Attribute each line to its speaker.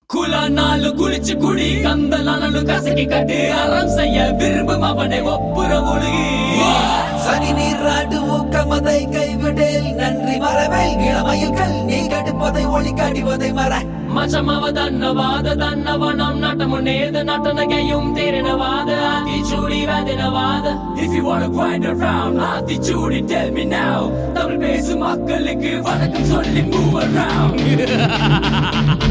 Speaker 1: குலானாலு குளிச்சு குடி கந்தலானு கசக்கி கட்டு அறம் செய்ய விரும்பும் அவனை ஒப்புற ஒழுகி
Speaker 2: சனி நீராடு ஊக்கமதை கைவிடேல் நன்றி மறவேல் இளமயில்கள் நீ கடுப்பதை ஒளி கடிவதை மற
Speaker 1: மச்சமவ தன்னவாத தன்னவனம் நட்டமுன்னேது நட்டனகையும் தேரினவாத Aathichoodi வேதினவாத If you wanna grind around Aathichoodi tell me now Tamil பேசும் மக்களுக்கு வணக்கம் சொல்லி move around